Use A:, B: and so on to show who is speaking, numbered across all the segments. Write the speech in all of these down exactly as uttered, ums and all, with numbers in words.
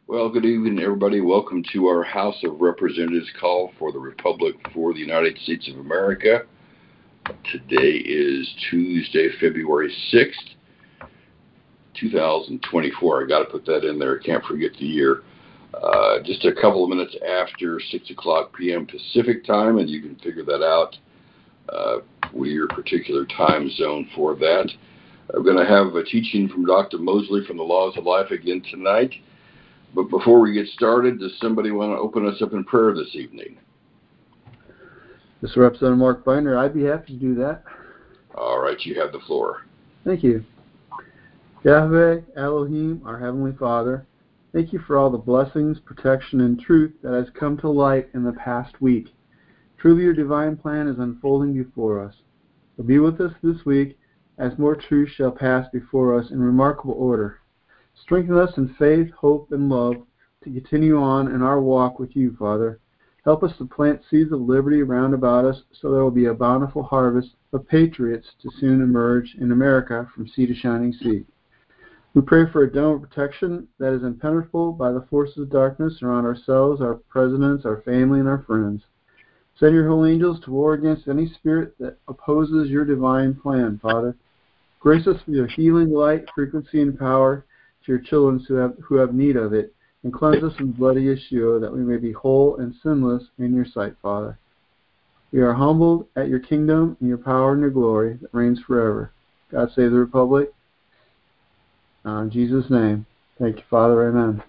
A: Well, good evening, everybody. Welcome to our House of Representatives call for the Republic for the United States of America. Today is Tuesday, February sixth, two thousand twenty-four. I got to put that in there. I can't forget the year. Uh, just a couple of minutes after six o'clock p m Pacific time, and you can figure that out uh, with your particular time zone for that. I'm going to have a teaching from Doctor Mosley from the Laws of Life again tonight. But before we get started, does somebody want to open us up in prayer this evening?
B: This is Representative Mark Binder. I'd be happy to do that.
A: All right, you have the floor.
B: Thank you. Yahweh, Elohim, our Heavenly Father, thank you for all the blessings, protection, and truth that has come to light in the past week. Truly, your divine plan is unfolding before us. So be with us this week as more truth shall pass before us in remarkable order. Strengthen us in faith, hope, and love to continue on in our walk with you, Father. Help us to plant seeds of liberty round about us so there will be a bountiful harvest of patriots to soon emerge in America from sea to shining sea. We pray for a dome of protection that is impenetrable by the forces of darkness around ourselves, our presidents, our family, and our friends. Send your holy angels to war against any spirit that opposes your divine plan, Father. Grace us with your healing light, frequency, and power to your children who have, who have need of it, and cleanse us in bloody Yeshua, that we may be whole and sinless in your sight, Father. We are humbled at your kingdom and your power and your glory that reigns forever. God save the Republic. Uh, in Jesus' name. Thank you, Father. Amen.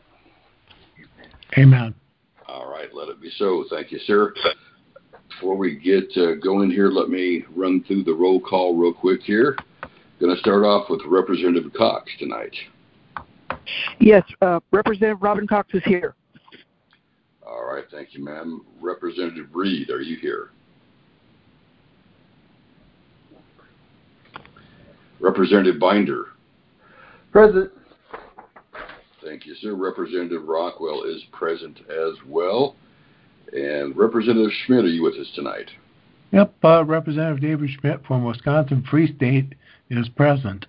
C: Amen.
A: All right, let it be so. Thank you, sir. Before we get uh, going here, let me run through the roll call real quick here. Going to start off with Representative Cox tonight.
D: Yes, uh, Representative Robin Cox is here.
A: All right, thank you, ma'am. Representative Reed, are you here? Representative Binder.
B: Present.
A: Thank you, sir. Representative Rockwell is present as well. And Representative Schmidt, are you with us tonight?
C: Yep, uh, Representative David Schmidt from Wisconsin Free State is present.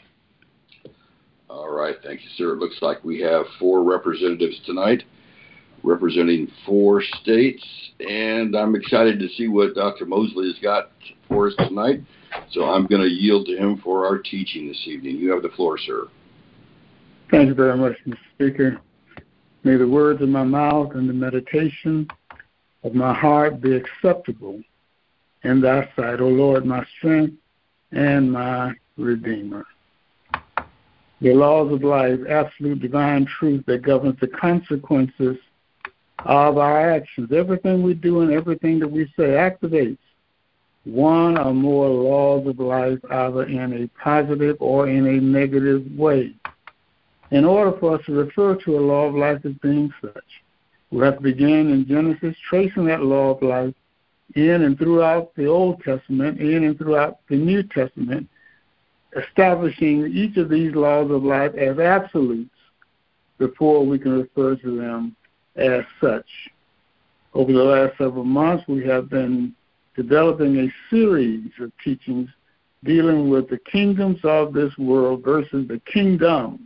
A: All right, thank you, sir. It looks like we have four representatives tonight representing four states, and I'm excited to see what Doctor Mosley has got for us tonight. So I'm going to yield to him for our teaching this evening. You have the floor, sir.
E: Thank you very much, Mister Speaker. May the words of my mouth and the meditation of my heart be acceptable in thy sight, O Lord, my strength and my Redeemer. The laws of life, absolute divine truth that governs the consequences of our actions. Everything we do and everything that we say activates one or more laws of life, either in a positive or in a negative way. In order for us to refer to a law of life as being such, we have to begin in Genesis, tracing that law of life in and throughout the Old Testament, in and throughout the New Testament, establishing each of these laws of life as absolutes before we can refer to them as such. Over the last several months, we have been developing a series of teachings dealing with the kingdoms of this world versus the kingdom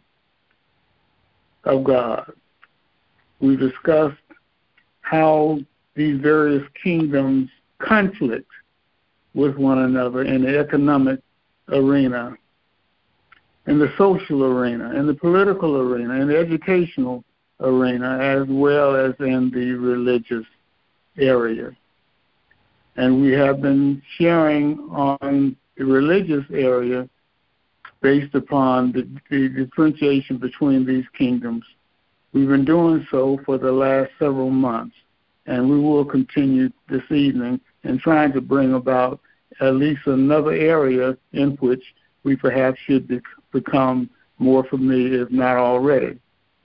E: of God. We've discussed how these various kingdoms conflict with one another in the economic arena, in the social arena, in the political arena, in the educational arena, as well as in the religious area. And we have been sharing on the religious area based upon the, the differentiation between these kingdoms. We've been doing so for the last several months, and we will continue this evening in trying to bring about at least another area in which we perhaps should be, become more familiar, if not already.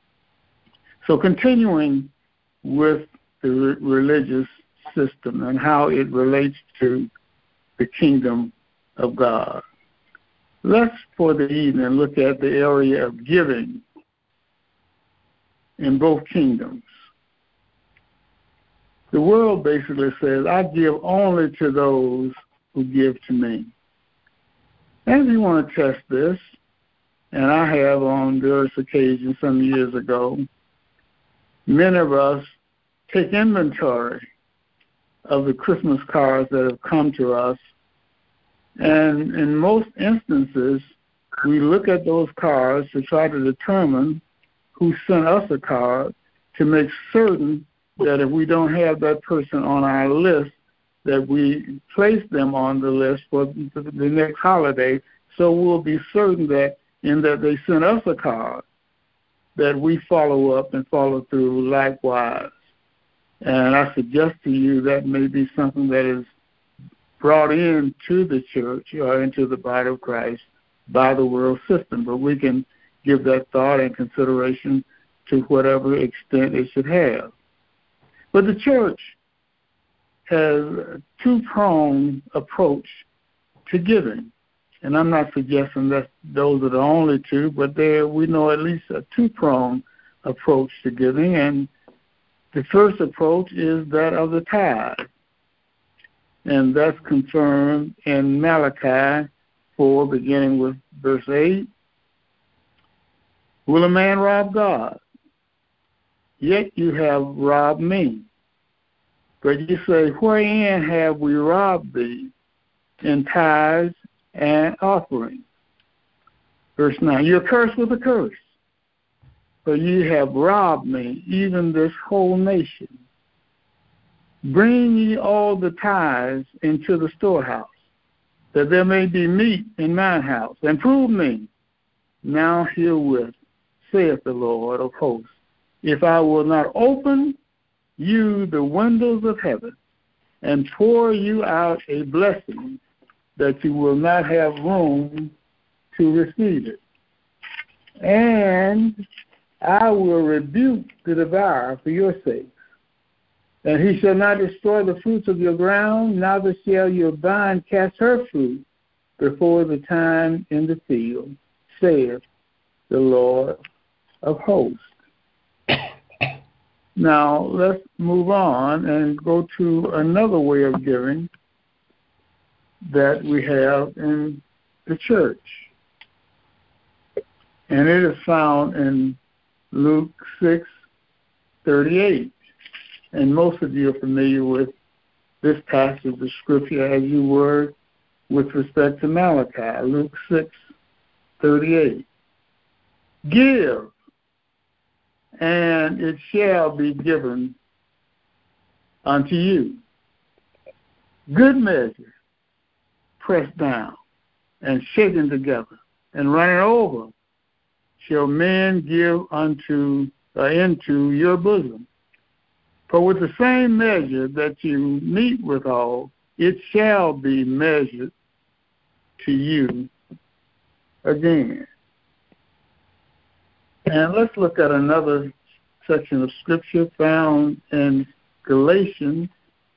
E: So continuing with the re- religious system and how it relates to the kingdom of God. Let's, for the evening, look at the area of giving in both kingdoms. The world basically says, I give only to those who give to me. And if you want to test this, and I have on various occasions some years ago, many of us take inventory of the Christmas cards that have come to us. And in most instances, we look at those cards to try to determine who sent us a card, to make certain that if we don't have that person on our list, that we place them on the list for the next holiday, so we'll be certain that in that they sent us a card, that we follow up and follow through likewise. And I suggest to you that may be something that is brought into the church or into the body of Christ by the world system, but we can give that thought and consideration to whatever extent it should have. But the church has a two-pronged approach to giving. And I'm not suggesting that those are the only two, but there we know at least a two-pronged approach to giving. And the first approach is that of the tithe. And that's confirmed in Malachi four, beginning with verse eight. Will a man rob God? Yet you have robbed me. But you say, wherein have we robbed thee? In tithes and offerings. Verse nine, you're cursed with a curse, for you have robbed me, even this whole nation. Bring ye all the tithes into the storehouse, that there may be meat in mine house, and prove me now herewith, saith the Lord of hosts, if I will not open you the windows of heaven and pour you out a blessing, that you will not have room to receive it. And I will rebuke the devourer for your sakes. And he shall not destroy the fruits of your ground, neither shall your vine cast her fruit before the time in the field, saith the Lord of hosts. Now, let's move on and go to another way of giving that we have in the church. And it is found in Luke six thirty-eight. And most of you are familiar with this passage of Scripture as you were with respect to Malachi, Luke six thirty-eight. Give, and it shall be given unto you. Good measure, pressed down and shaken together and running over, shall men give unto uh, into your bosom. For with the same measure that you meet withal, it shall be measured to you again. And let's look at another section of Scripture found in Galatians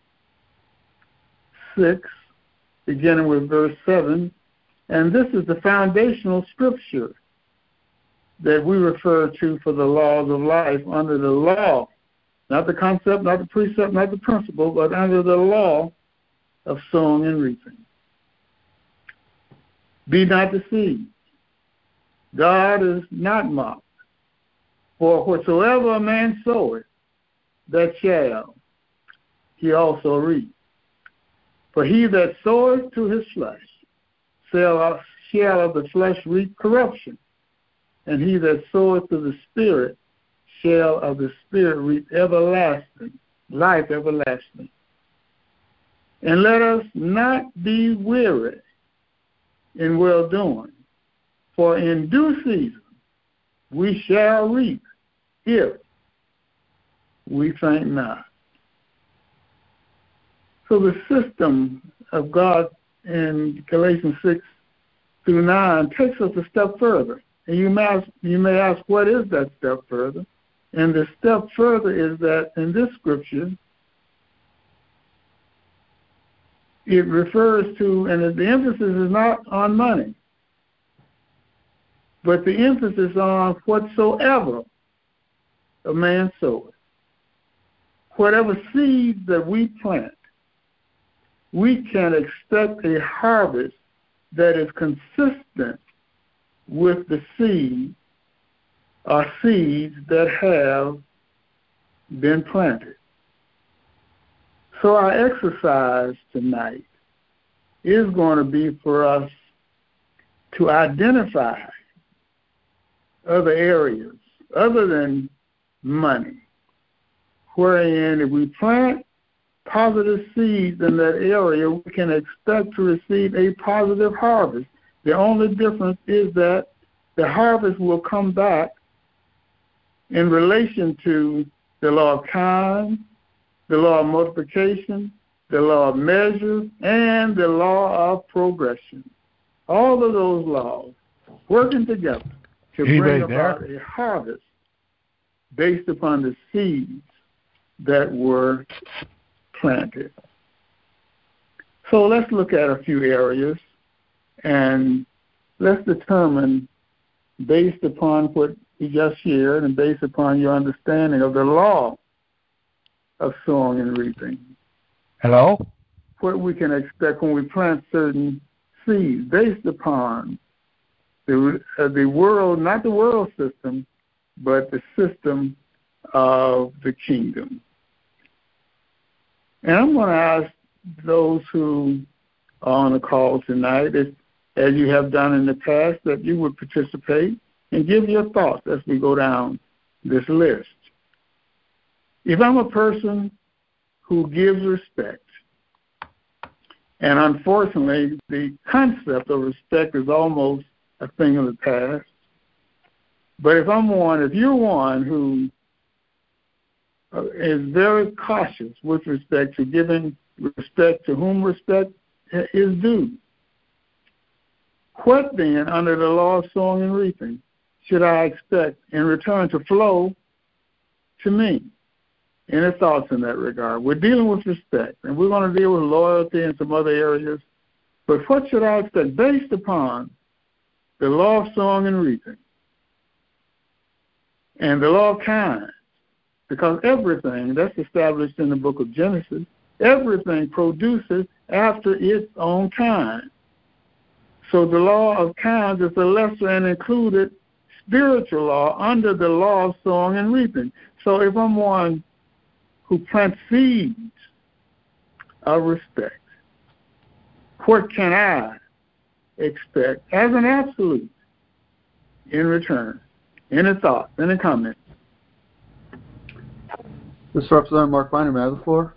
E: six, beginning with verse seven. And this is the foundational Scripture that we refer to for the laws of life under the law. Not the concept, not the precept, not the principle, but under the law of sowing and reaping. Be not deceived. God is not mocked. For whatsoever a man soweth, that shall he also reap. For he that soweth to his flesh shall, shall of the flesh reap corruption, and he that soweth to the Spirit shall of the Spirit reap everlasting, life everlasting. And let us not be weary in well-doing, for in due season we shall reap, if we faint not. So the system of God in Galatians six through nine takes us a step further. And you may ask, you may ask, what is that step further? And the step further is that in this scripture, it refers to, and the emphasis is not on money, but the emphasis on whatsoever a man soweth. Whatever seed that we plant, we can expect a harvest that is consistent with the seed or seeds that have been planted. So our exercise tonight is going to be for us to identify other areas other than money, wherein if we plant positive seeds in that area, we can expect to receive a positive harvest. The only difference is that the harvest will come back in relation to the law of kind, the law of multiplication, the law of measure, and the law of progression. All of those laws working together to bring about a harvest based upon the seeds that were planted. So let's look at a few areas and let's determine, based upon what you just shared and based upon your understanding of the law of sowing and reaping.
C: Hello?
E: What we can expect when we plant certain seeds based upon the, uh, the world, not the world system, but the system of the kingdom. And I'm going to ask those who are on the call tonight, if, as you have done in the past, that you would participate and give your thoughts as we go down this list. If I'm a person who gives respect, and unfortunately the concept of respect is almost a thing of the past, but if I'm one, if you're one who is very cautious with respect to giving respect to whom respect is due, what then, under the law of sowing and reaping, should I expect in return to flow to me? Any thoughts in that regard? We're dealing with respect, and we're going to deal with loyalty and some other areas, but what should I expect based upon the law of sowing and reaping and the law of kind? Because everything that's established in the book of Genesis, everything produces after its own kind. So the law of kind is a lesser and included spiritual law under the law of sowing and reaping. So if I'm one who plants seeds of respect, what can I expect as an absolute in return? Any thoughts, any comments?
B: This is Representative Mark Binder. May I have the floor?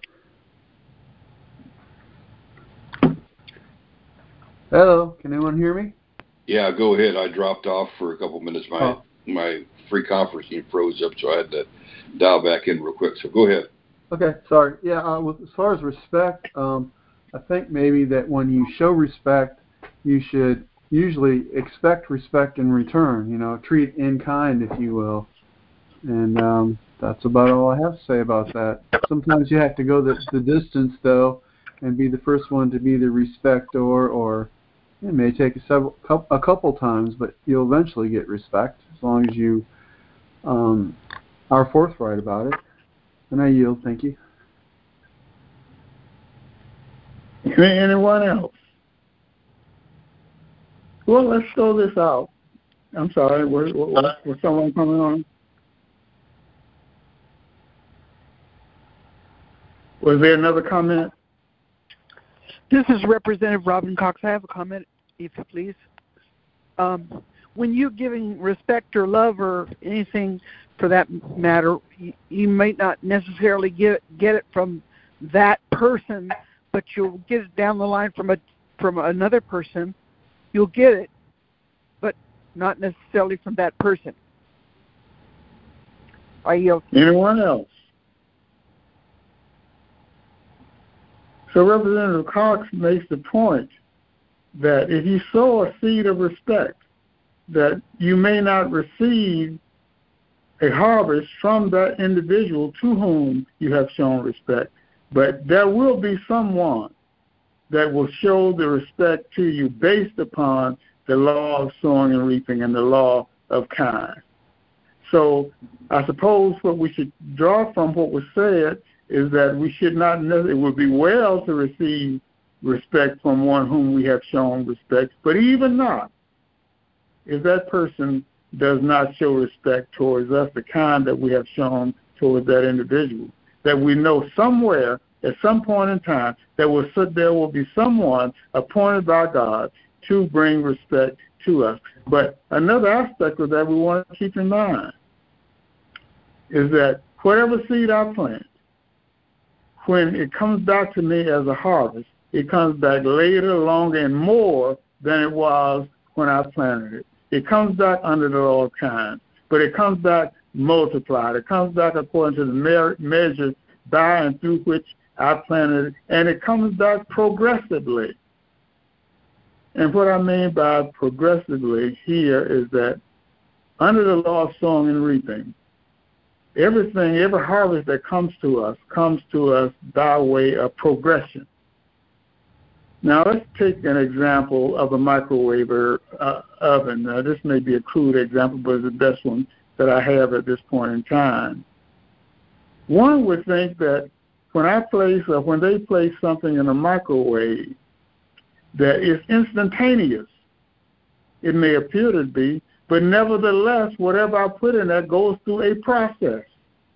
B: Hello, can anyone hear me?
A: Yeah, go ahead. I dropped off for a couple minutes. My
B: oh.
A: my free conferencing froze up, so I had to dial back in real quick. So go ahead.
B: Okay, sorry. Yeah, uh, with, as far as respect, um, I think maybe that when you show respect, you should usually expect respect in return. You know, treat in kind, if you will. And um, that's about all I have to say about that. Sometimes you have to go the, the distance, though, and be the first one to be the respector, or it may take a, several, a couple times, but you'll eventually get respect as long as you um, are forthright about it. And I yield. Thank you.
E: Anyone else? Well, let's throw this out. I'm sorry. Was, was, was someone coming on? Was there another comment?
D: This is Representative Robin Cox. I have a comment, if you please. Um, when you're giving respect or love or anything for that matter, you, you might not necessarily get get it from that person, but you'll get it down the line from a from another person. You'll get it, but not necessarily from that person. I yield.
E: Anyone else? So Representative Cox makes the point that if you sow a seed of respect, that you may not receive a harvest from that individual to whom you have shown respect, but there will be someone that will show the respect to you based upon the law of sowing and reaping and the law of kind. So I suppose what we should draw from what was said is that we should not, it would be well to receive respect from one whom we have shown respect, but even not, if that person does not show respect towards us, the kind that we have shown towards that individual. That we know somewhere, at some point in time, that will, there will be someone appointed by God to bring respect to us. But another aspect of that we want to keep in mind is that whatever seed I plant, when it comes back to me as a harvest, it comes back later, longer, and more than it was when I planted it. It comes back under the law of kind, but it comes back multiplied. It comes back according to the me- measure by and through which I planted it, and it comes back progressively. And what I mean by progressively here is that under the law of sowing and reaping, everything, every harvest that comes to us, comes to us by way of progression. Now, let's take an example of a microwave uh, oven. Now, this may be a crude example, but it's the best one that I have at this point in time. One would think that when I place or when they place something in a microwave, that it's instantaneous. It may appear to be, but nevertheless, whatever I put in there goes through a process.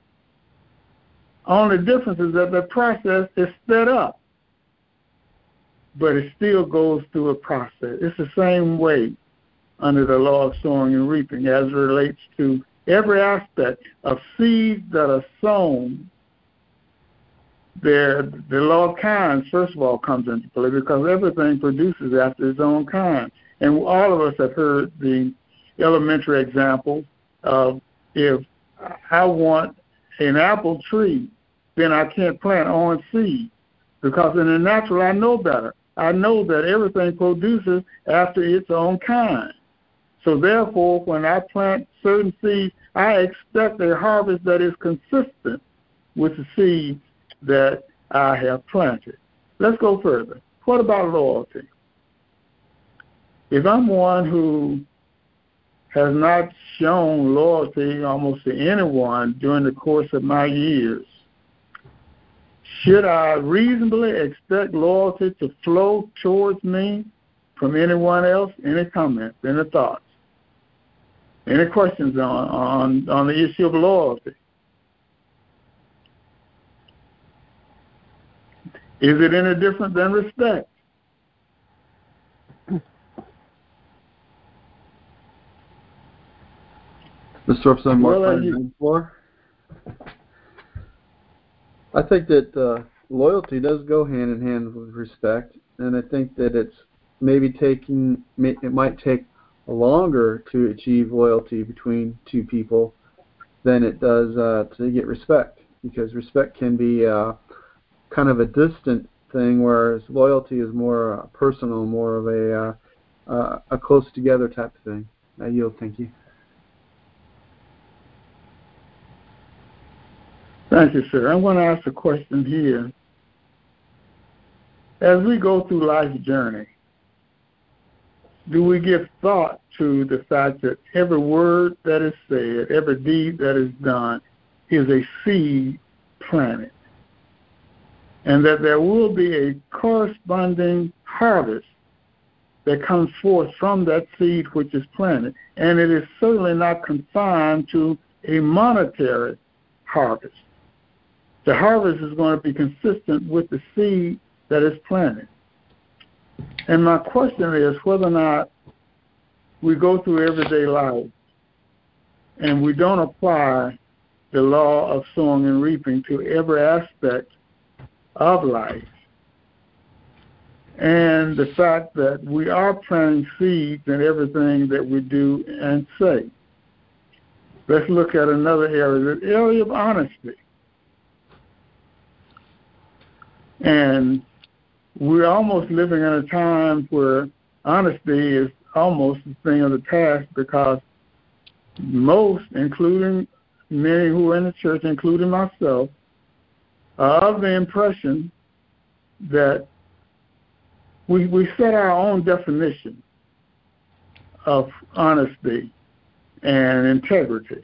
E: Only difference is that the process is sped up, but it still goes through a process. It's the same way under the law of sowing and reaping as it relates to every aspect of seeds that are sown. There, the law of kind, first of all, comes into play because everything produces after its own kind. And all of us have heard the elementary example of if I want an apple tree, then I can't plant orange seed because in the natural I know better. I know that everything produces after its own kind. So therefore, when I plant certain seeds, I expect a harvest that is consistent with the seed that I have planted. Let's go further. What about loyalty? If I'm one who has not shown loyalty almost to anyone during the course of my years, should I reasonably expect loyalty to flow towards me from anyone else? Any comments, any thoughts, any questions on, on, on the issue of loyalty? Is it any different than respect?
B: Mister Upson, Mark
E: Well,
B: you... floor. I think that uh, loyalty does go hand in hand with respect, and I think that it's maybe taking it might take longer to achieve loyalty between two people than it does uh, to get respect, because respect can be uh, kind of a distant thing, whereas loyalty is more uh, personal, more of a uh, uh, a close together type of thing. I yield. Thank you.
E: Thank you, sir. I'm going to ask a question here. As we go through life's journey, do we give thought to the fact that every word that is said, every deed that is done is a seed planted, and that there will be a corresponding harvest that comes forth from that seed which is planted, and it is certainly not confined to a monetary harvest. The harvest is going to be consistent with the seed that is planted. And my question is whether or not we go through everyday life and we don't apply the law of sowing and reaping to every aspect of life, and the fact that we are planting seeds in everything that we do and say. Let's look at another area, the area of honesty. And we're almost living in a time where honesty is almost a thing of the past, because most, including many who are in the church, including myself, are of the impression that we, we set our own definition of honesty and integrity.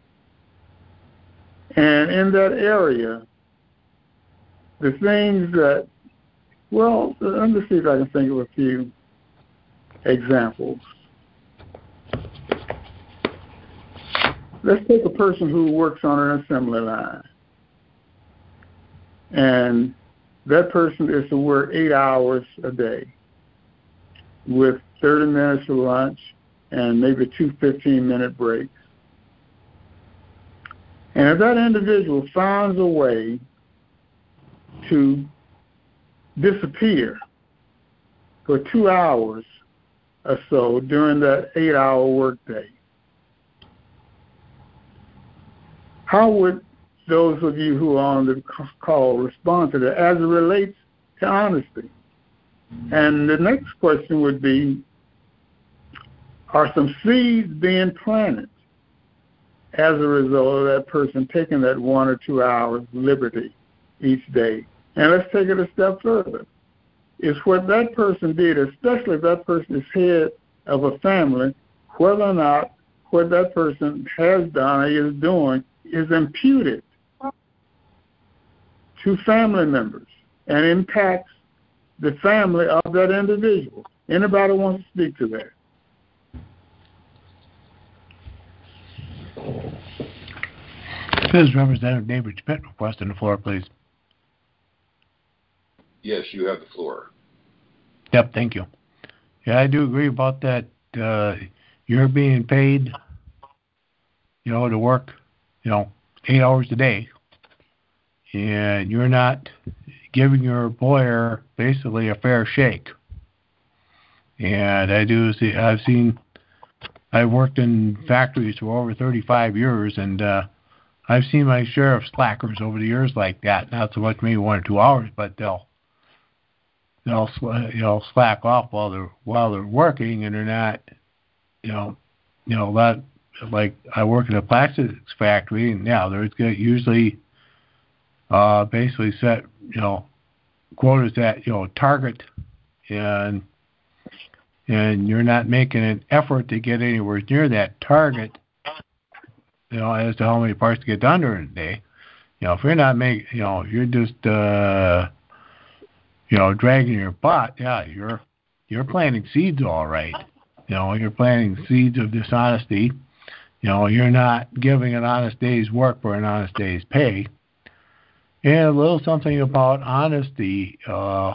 E: And in that area, the things that, well, let me see if I can think of a few examples. let's take a person who works on an assembly line. And that person is to work eight hours a day with thirty minutes for lunch and maybe two fifteen-minute breaks. And if that individual finds a way to disappear for two hours or so during that eight-hour workday, how would those of you who are on the call respond to that as it relates to honesty? And the next question would be, are some seeds being planted as a result of that person taking that one or two hours liberty each day? And let's take it a step further. Is what that person did, especially if that person is head of a family, whether or not what that person has done or is doing is imputed to family members and impacts the family of that individual. Anybody wants to speak to that?
C: This is Representative David Schmidt requesting the floor, please.
A: Yes, you have the floor.
C: Yep, thank you. Yeah, I do agree about that. Uh, you're being paid, you know, to work, you know, eight hours a day, and you're not giving your employer basically a fair shake. And I do see, I've seen, I've worked in factories for over thirty-five years, and uh, I've seen my share of slackers over the years like that. Not so much maybe one or two hours, but they'll they'll you know slack off while they're while they're working, and they're not, you know, you know that like I work in a plastics factory, and yeah, there's usually uh, basically set you know quotas that you know target, and and you're not making an effort to get anywhere near that target, you know, as to how many parts to get done during the day. You know, if you're not making, you know, you're just, uh, you know, dragging your butt, yeah, you're, you're planting seeds all right. You know, you're planting seeds of dishonesty. You know, you're not giving an honest day's work for an honest day's pay. And a little something about honesty, uh,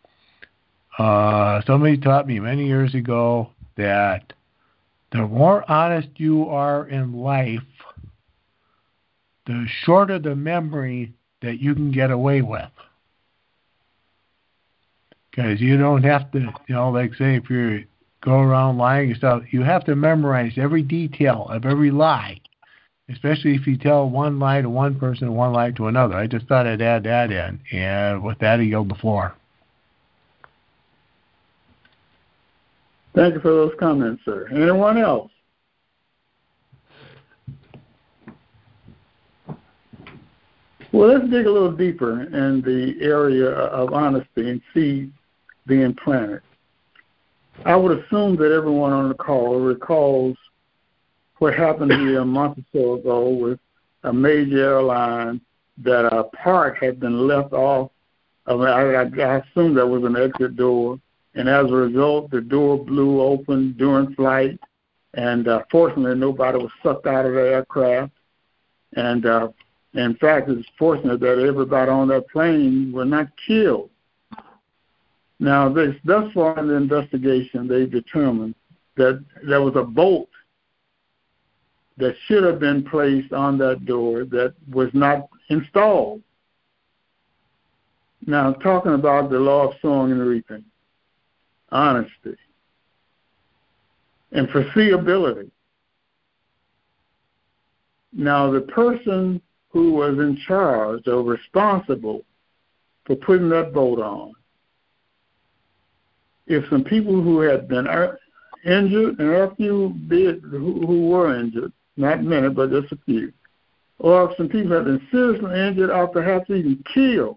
C: Uh, somebody taught me many years ago that the more honest you are in life, the shorter the memory that you can get away with. Because you don't have to, you know, like say if you go around lying and stuff, you have to memorize every detail of every lie, especially if you tell one lie to one person and one lie to another. I just thought I'd add that in. And with that, I yield the floor.
E: Thank you for those comments, sir. Anyone else? Well, let's dig a little deeper in the area of honesty and seeds being planted. I would assume that everyone on the call recalls what happened here a month or so ago with a major airline that a part had been left off. I, mean, I, I assume that was an exit door. And as a result, the door blew open during flight, and uh, fortunately, nobody was sucked out of the aircraft. And uh, in fact, it's fortunate that everybody on that plane were not killed. Now, this, thus far in the investigation, they determined that there was a bolt that should have been placed on that door that was not installed. Now, talking about the law of sowing and reaping. Honesty and foreseeability. Now, the person who was in charge or responsible for putting that bolt on, if some people who had been injured, and a few did who, who were injured, not many, but just a few, or if some people had been seriously injured or perhaps even killed,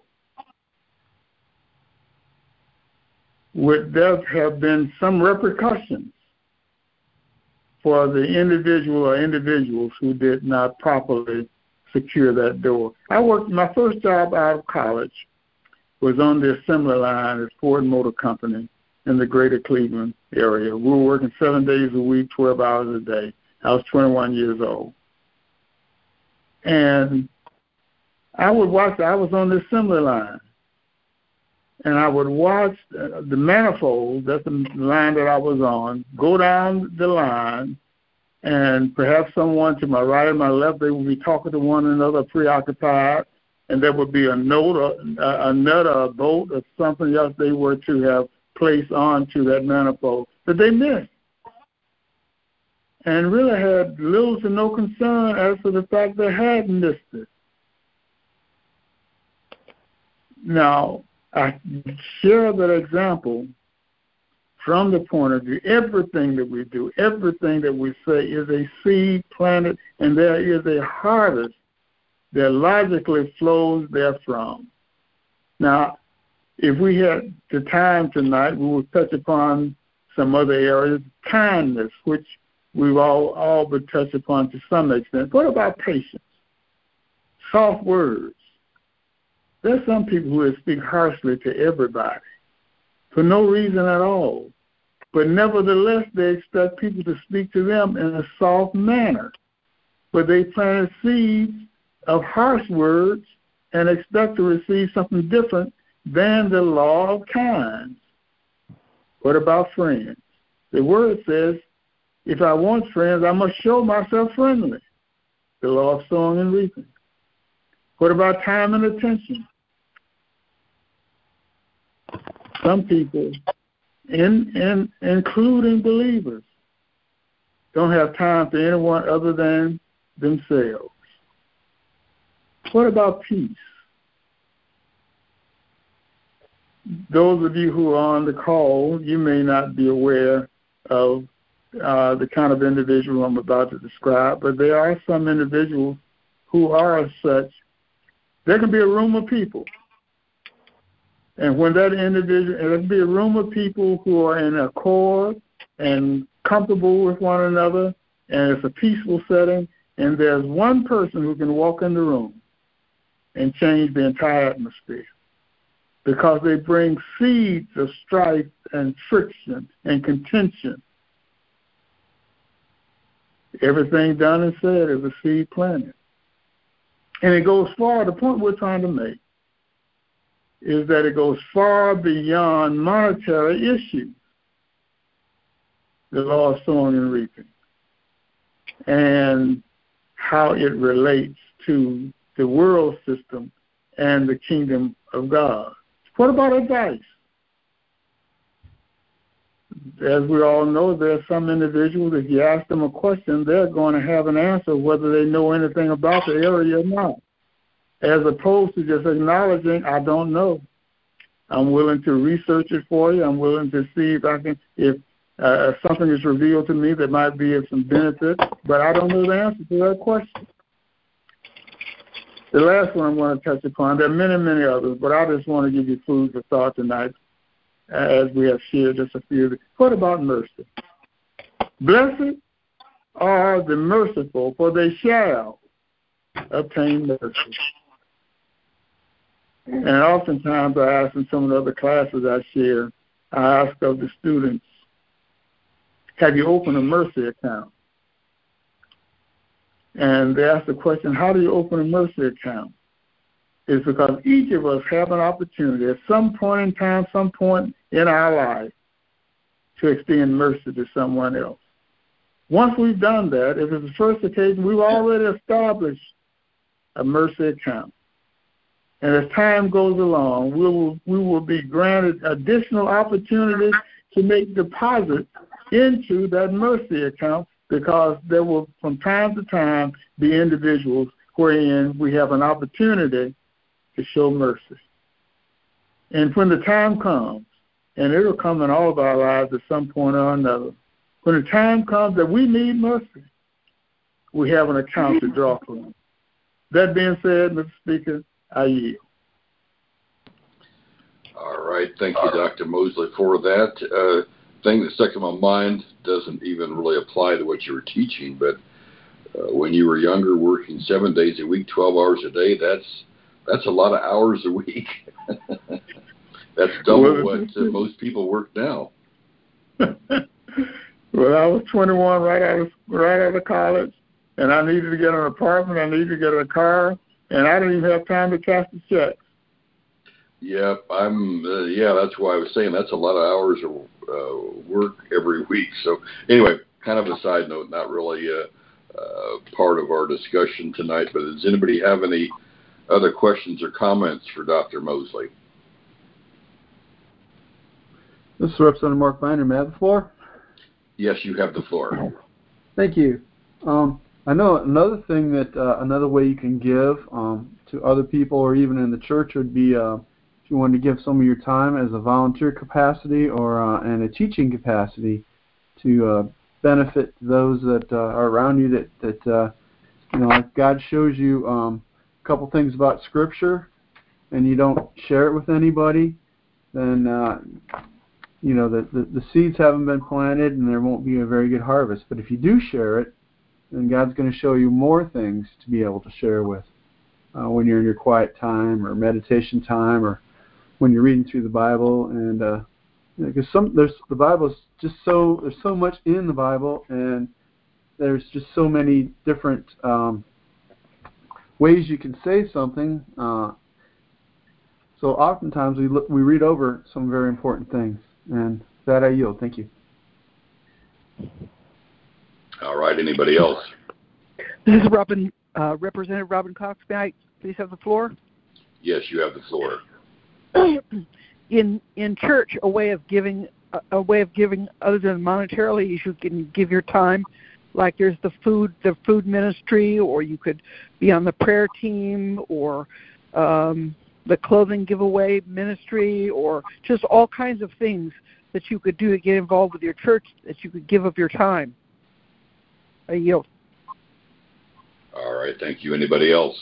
E: would there have been some repercussions for the individual or individuals who did not properly secure that door? I worked, my first job out of college was on the assembly line at Ford Motor Company in the greater Cleveland area. We were working seven days a week, twelve hours a day. I was twenty-one years old. And I would watch, I was on the assembly line, and I would watch the manifold, that's the line that I was on, go down the line, and perhaps someone to my right and my left, they would be talking to one another, preoccupied, and there would be a note, a, a nut, or a bolt, or something else they were to have placed onto that manifold that they missed, and really had little to no concern as to the fact they had missed it. Now, I share that example from the point of view, everything that we do, everything that we say is a seed planted, and there is a harvest that logically flows therefrom. Now, if we had the time tonight, we would touch upon some other areas. Kindness, which we've all, all but touched upon to some extent. What about patience? Soft words. There's some people who will speak harshly to everybody for no reason at all. But nevertheless, they expect people to speak to them in a soft manner. But they planted seeds of harsh words and expect to receive something different than the law of kinds. What about friends? The word says, if I want friends, I must show myself friendly. The law of sowing and reaping. What about time and attention? Some people, in, in, including believers, don't have time for anyone other than themselves. What about peace? Those of you who are on the call, you may not be aware of uh, the kind of individual I'm about to describe, but there are some individuals who are as such. There can be a room of people. And when that individual, there can be a room of people who are in accord and comfortable with one another, and it's a peaceful setting, and there's one person who can walk in the room and change the entire atmosphere because they bring seeds of strife and friction and contention. Everything done and said is a seed planted. And it goes far, the point we're trying to make is that it goes far beyond monetary issues, the law of sowing and reaping, and how it relates to the world system and the kingdom of God. What about advice? As we all know, there are some individuals, if you ask them a question, they're going to have an answer whether they know anything about the area or not, as opposed to just acknowledging, I don't know. I'm willing to research it for you. I'm willing to see if I can, if uh, something is revealed to me that might be of some benefit, but I don't know the answer to that question. The last one I want to touch upon, there are many, many others, but I just want to give you food for thought tonight as we have shared just a few. What about mercy? Blessed are the merciful, for they shall obtain mercy. And oftentimes I ask in some of the other classes I share, I ask of the students, have you opened a mercy account? And they ask the question, how do you open a mercy account? It's because each of us have an opportunity at some point in time, some point in our life, to extend mercy to someone else. Once we've done that, if it's the first occasion, we've already established a mercy account. And as time goes along, we will, we will be granted additional opportunities to make deposits into that mercy account, because there will, from time to time, be individuals wherein we have an opportunity to show mercy. And when the time comes, and it'll come in all of our lives at some point or another, when the time comes that we need mercy, we have an account to draw from. That being said, Mister Speaker, I yield.
A: All right. Thank you, Doctor Mosley, for that. Uh, thing that stuck in my mind doesn't even really apply to what you were teaching, but uh, when you were younger, working seven days a week, twelve hours a day, that's that's a lot of hours a week. That's double what uh, most people work now.
E: Well, I was twenty-one right out of right out of college, and I needed to get an apartment, I needed to get a car, and I didn't even have time to cash the checks.
A: Yeah, I'm. Uh, yeah, that's why I was saying that's a lot of hours of uh, work every week. So anyway, kind of a side note, not really a, uh, part of our discussion tonight. But does anybody have any other questions or comments for Doctor Mosley?
B: This is Representative Mark Binder. May I have the floor?
A: Yes, you have the floor.
B: Thank you. Um, I know another thing that uh, another way you can give um, to other people or even in the church would be uh, if you wanted to give some of your time as a volunteer capacity or uh, in a teaching capacity to uh, benefit those that uh, are around you. That that uh, you know, if God shows you um, a couple things about Scripture and you don't share it with anybody, then uh, you know the, the the seeds haven't been planted and there won't be a very good harvest. But if you do share it, then God's going to show you more things to be able to share with uh, when you're in your quiet time or meditation time or when you're reading through the Bible. And uh, you know, because some there's the Bible's just so there's so much in the Bible, and there's just so many different um, ways you can say something. Uh, so oftentimes we look, we read over some very important things. And that I yield. Thank you.
A: All right. Anybody else?
D: This is Robin, uh, Representative Robin Cox. May I please have the floor?
A: Yes, you have the floor.
D: in in church, a way of giving, a, a way of giving other than monetarily, you can give your time. Like there's the food, the food ministry, or you could be on the prayer team, or um, the clothing giveaway ministry, or just all kinds of things that you could do to get involved with your church, that you could give of your time. I yield.
A: All right, thank you. Anybody else?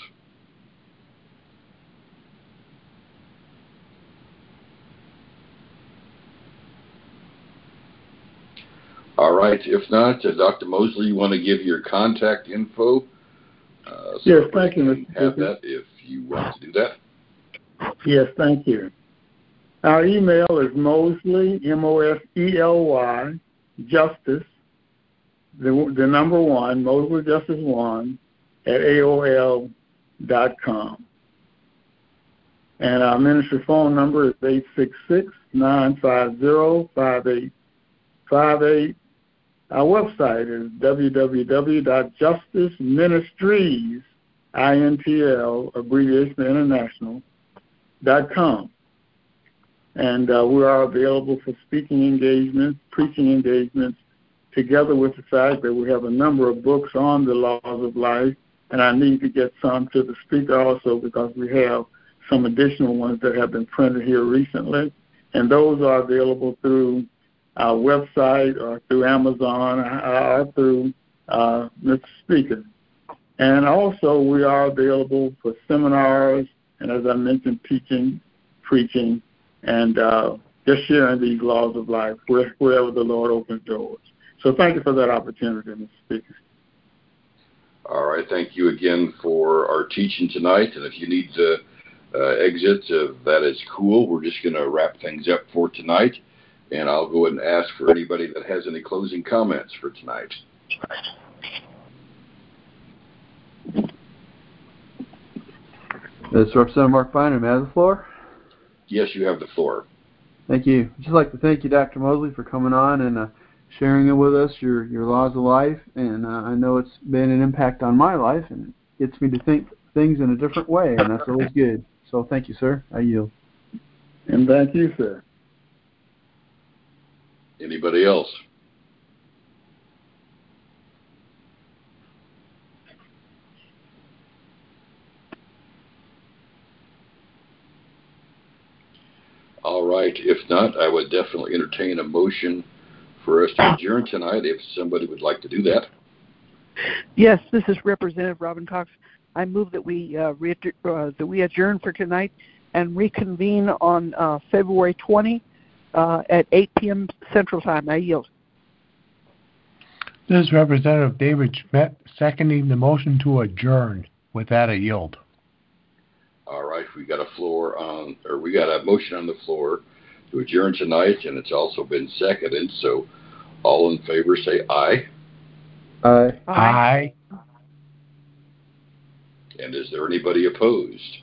A: All right, if not, uh, Doctor Mosley, you want to give your contact info? Uh, so
E: yes, thank you, Mister
A: Have that if you want to do that.
E: Yes, thank you. Our email is Mosley, M O S E L Y, Justice, the, the number one, Mosley Justice one, at A O L dot com. And our ministry phone number is eight six six, nine five zero, five eight five eight. Our website is w w w dot justice ministries, I N T L, abbreviation international, dot com. And uh, we are available for speaking engagements, preaching engagements, together with the fact that we have a number of books on the laws of life, and I need to get some to the speaker also because we have some additional ones that have been printed here recently, and those are available through our website or through Amazon or through uh, Mister Speaker. And also we are available for seminars and, as I mentioned, teaching, preaching, and uh, just sharing these laws of life wherever the Lord opens doors. So thank you for that opportunity, Mister Speaker.
A: All right. Thank you again for our teaching tonight. And if you need to uh, exit, uh, that is cool. We're just going to wrap things up for tonight. And I'll go ahead and ask for anybody that has any closing comments for tonight.
B: This is Representative Mark Binder. May I have the floor?
A: Yes, you have the floor.
B: Thank you. I'd just like to thank you, Doctor Mosley, for coming on and uh, sharing it with us, your, your laws of life. And uh, I know it's been an impact on my life, and it gets me to think things in a different way, and that's always good. So thank you, sir. I yield.
E: And thank you, sir.
A: Anybody else? All right. If not, I would definitely entertain a motion for us to adjourn tonight if somebody would like to do that.
D: Yes, this is Representative Robin Cox. I move that we uh, re- uh, that we adjourn for tonight and reconvene on uh, February twentieth uh, at eight p.m. Central Time. I yield.
C: This is Representative David Schmidt seconding the motion to adjourn. With that, I yield.
A: All right, we got a floor on, or we got a motion on the floor to adjourn tonight, and it's also been seconded. So, all in favor, say aye.
B: Aye.
C: Aye.
A: And is there anybody opposed?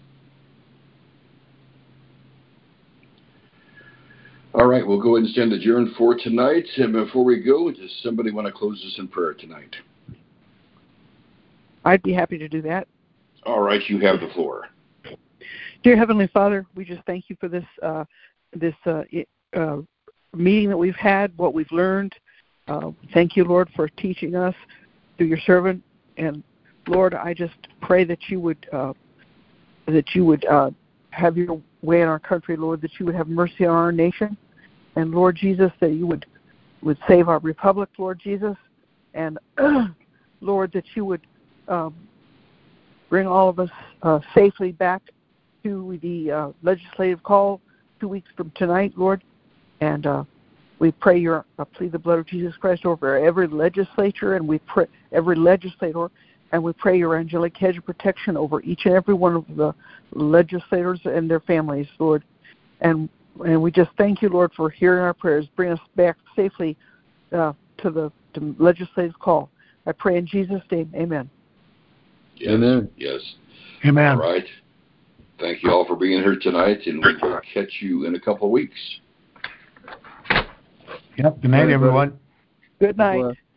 A: All right, we'll go ahead and stand adjourned for tonight. And before we go, does somebody want to close us in prayer tonight?
D: I'd be happy to do that.
A: All right, you have the floor.
D: Dear Heavenly Father, we just thank you for this uh, this uh, uh, meeting that we've had, what we've learned. Uh, thank you, Lord, for teaching us through your servant. And Lord, I just pray that you would uh, that you would uh, have your way in our country, Lord, that you would have mercy on our nation. And Lord Jesus, that you would, would save our republic, Lord Jesus. And uh, Lord, that you would um, bring all of us uh, safely back to the uh, legislative call two weeks from tonight, Lord. And uh, we pray your, uh, plead the blood of Jesus Christ over every legislature, and we pray every legislator, and we pray your angelic hedge of protection over each and every one of the legislators and their families, Lord. And and we just thank you, Lord, for hearing our prayers. Bring us back safely uh, to the to legislative call. I pray in Jesus' name, amen.
A: Yes,
B: Amen.
A: Yes.
C: Amen.
A: All right. Thank you all for being here tonight, and we will catch you in a couple of weeks.
C: Yep. Good night, everyone.
D: Good night.